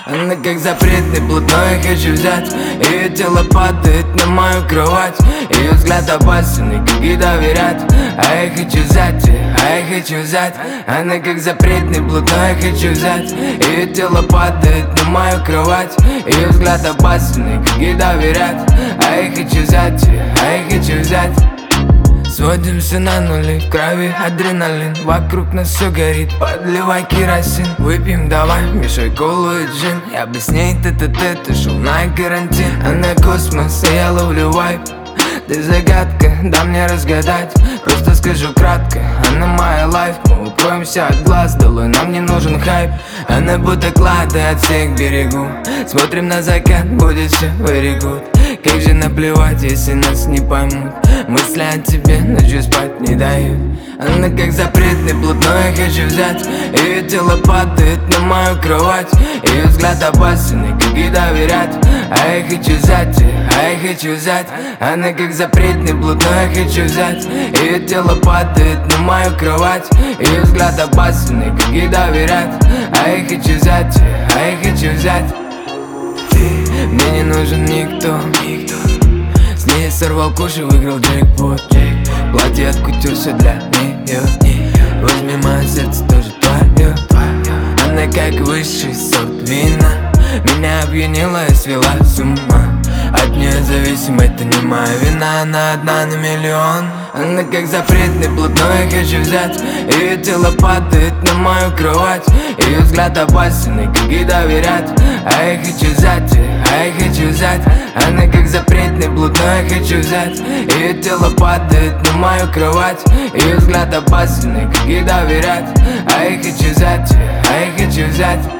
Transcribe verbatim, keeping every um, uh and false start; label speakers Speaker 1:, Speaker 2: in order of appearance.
Speaker 1: Она как запретный блатной, я хочу взять. Ее тело падает на мою кровать. Ее взгляд опасен, как и доверять. А я хочу взять, а я хочу взять. Она как запретный блатной, я хочу взять. Ее тело падает на мою кровать. Ее взгляд опасен, как и доверять. А я хочу взять, а я хочу взять. Сводимся на нули, в крови адреналин. Вокруг нас все горит, подливай керосин. Выпьем давай, мешай колу и джин. Я бы с ней тет-а-тет, ты шел на карантин. Она космос, а я ловлю вайп. Ты загадка, да мне разгадать. Просто скажу кратко, она моя лайф. Мы укроемся от глаз, долой нам не нужен хайп. Она будто клады от всех берегу. Смотрим на закат, будет все very good. Как же наплевать, если нас не поймут. Мысли о тебе ночью спать не дают. Она как запретный блатной, я хочу взять. Ее тело падает на мою кровать. Ее взгляд опасен, как и доверять. А я хочу взять, а я хочу взять. Она как запретный блатной, я хочу взять. Ее тело падает на мою кровать. Ее взгляд опасен, как и доверять. А я хочу взять, а я хочу взять. Мне не нужен никто, никто. С ней сорвал куш и выиграл джекпот. Платье от кутюр, все для нее. Возьми мое сердце, тоже твое. Она как высший сорт вина. Меня опьянила и свела с ума. От нее зависим, это не моя вина. Она одна на миллион. Она как запретный блатной, я хочу взять. Ее тело падает на мою кровать. Ее взгляд опасен, как и доверять. А я хочу взять, а я хочу взять. Она как запретный блатной, я хочу взять. Ее тело падает на мою кровать. Ее взгляд опасен, как и доверять. А я хочу взять, а я хочу взять.